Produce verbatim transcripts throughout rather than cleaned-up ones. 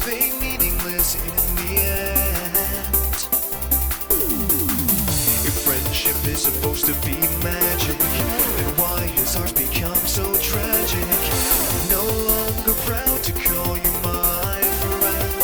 they meaningless in the end? If friendship is supposed to be magic, then why has ours become so tragic? I'm no longer proud to call you my friend.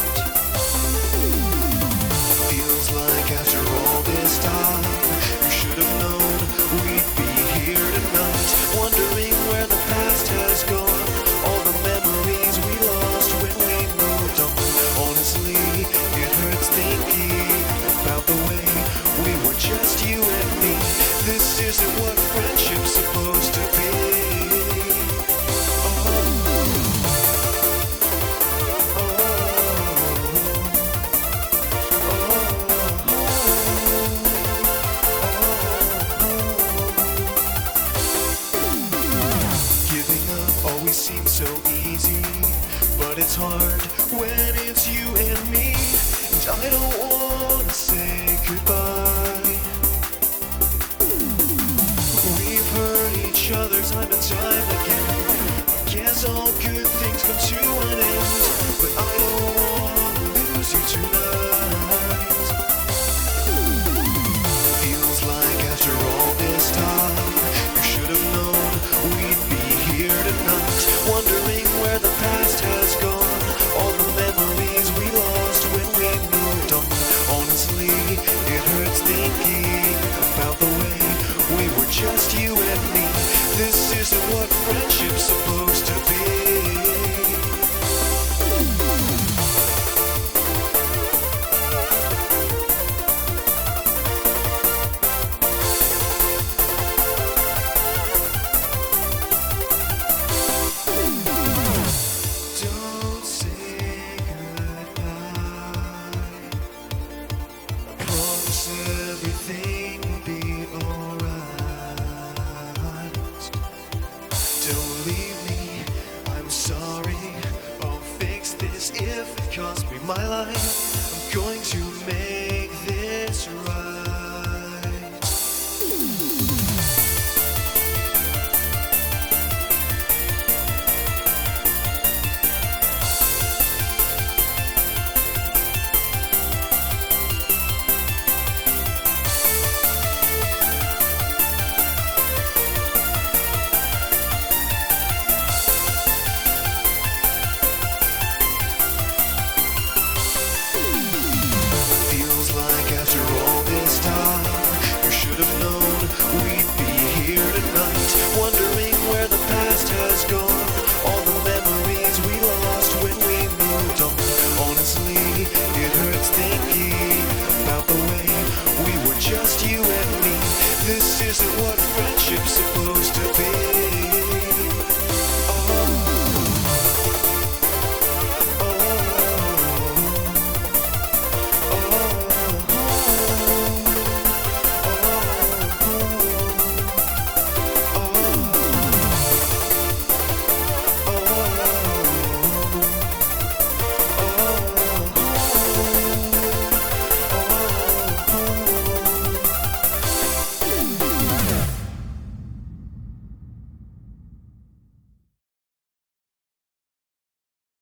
Feels like after all this time, you should have known we'd be here tonight, wondering where the past has gone, all the memories we lost when we moved on. Honestly, it hurts thinking about the way we were just you and me. This isn't what friendship's supposed to be. Oh, oh, oh. Giving up always seems so easy, but it's hard when it's you and me. And I don't wanna say goodbye. We've hurt each other time and time again. Guess all good things come to an end, but I don't wanna lose you tonight. Feels like after all this time, you should have known we'd be here tonight, wondering where the past has gone, all the memories we lost when we moved on. Honestly, it hurts thinking about the way we were just you and me. This isn't what friendship's supposed to be. Don't say goodbye. I promise everything will be alright. Don't leave me, I'm sorry. I'll fix this if it costs me my life. I'm going to make this right. Feels like after all this time, you should have known we'd be here tonight, wondering where the past has gone, all the memories we lost when we moved on. Honestly, it hurts thinking about the way we were just you and me. This isn't what friendship's supposed to be.